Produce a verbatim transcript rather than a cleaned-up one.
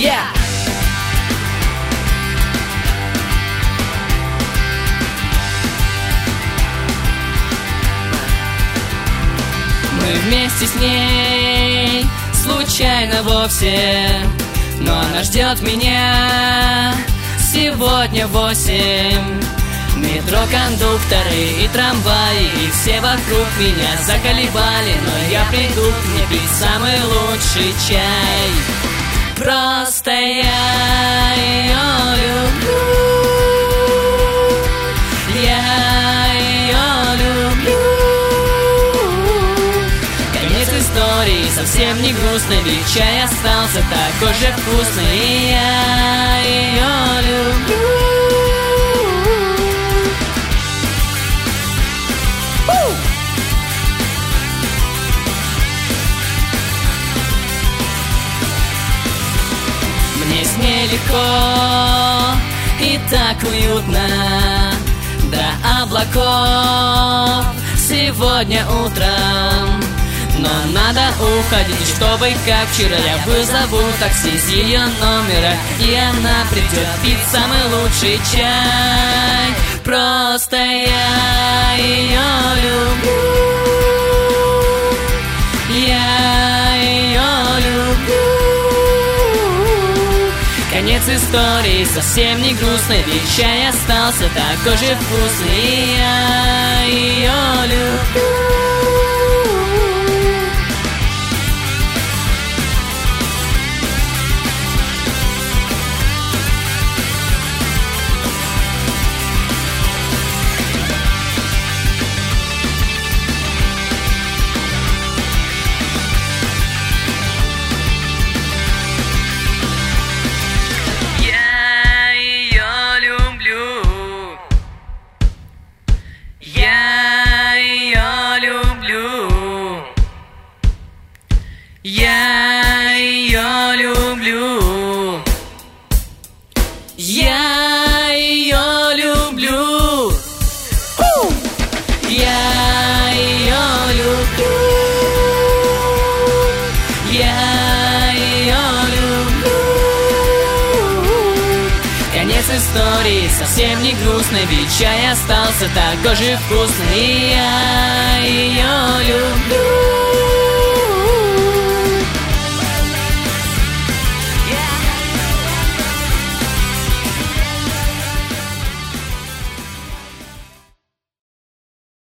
Yeah! Мы вместе с ней, случайно вовсе, но она ждет меня сегодня в восемь. Метро, кондукторы и трамваи, и все вокруг меня заколебали, но я приду к ней пить самый лучший чай. Просто я ее люблю, я ее люблю. Конец истории совсем не грустный, ведь чай остался такой же вкусный, и я ее люблю. Мне с ней легко и так уютно до облаков сегодня утром. Но надо уходить, чтобы как вчера я вызову такси с ее номера, и она придет пить самый лучший чай. Просто я ее люблю, я ее люблю. Конец истории совсем не грустный, ведь чай остался такой же вкусный, и я ее люблю. Я ее люблю, я ее люблю, я ее люблю, я ее люблю, я ее люблю. Конец истории совсем не грустный, ведь чай остался такой же вкусный, и я ее люблю.